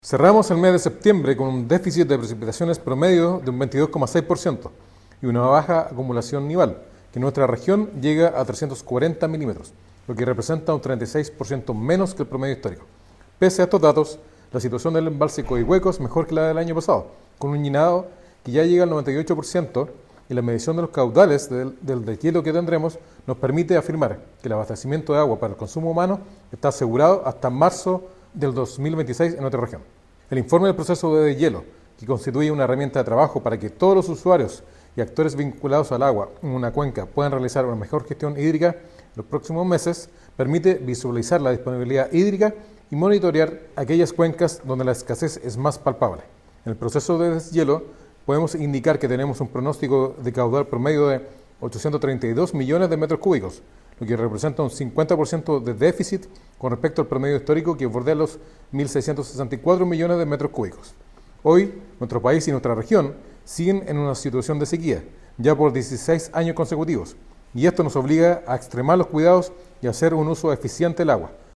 Cerramos el mes de septiembre con un déficit de precipitaciones promedio de un 22,6% y una baja acumulación nival, que en nuestra región llega a 340 milímetros, lo que representa un 36% menos que el promedio histórico. Pese a estos datos, la situación del embalse Coihueco es mejor que la del año pasado, con un llenado que ya llega al 98%, y la medición de los caudales del deshielo que tendremos nos permite afirmar que el abastecimiento de agua para el consumo humano está asegurado hasta marzo del 2026 en nuestra región. El informe del proceso de deshielo, que constituye una herramienta de trabajo para que todos los usuarios y actores vinculados al agua en una cuenca puedan realizar una mejor gestión hídrica en los próximos meses, permite visualizar la disponibilidad hídrica y monitorear aquellas cuencas donde la escasez es más palpable. En el proceso de deshielo podemos indicar que tenemos un pronóstico de caudal promedio de 832 millones de metros cúbicos, lo que representa un 50% de déficit con respecto al promedio histórico, que bordea los 1.664 millones de metros cúbicos. Hoy, nuestro país y nuestra región siguen en una situación de sequía, ya por 16 años consecutivos, y esto nos obliga a extremar los cuidados y a hacer un uso eficiente del agua,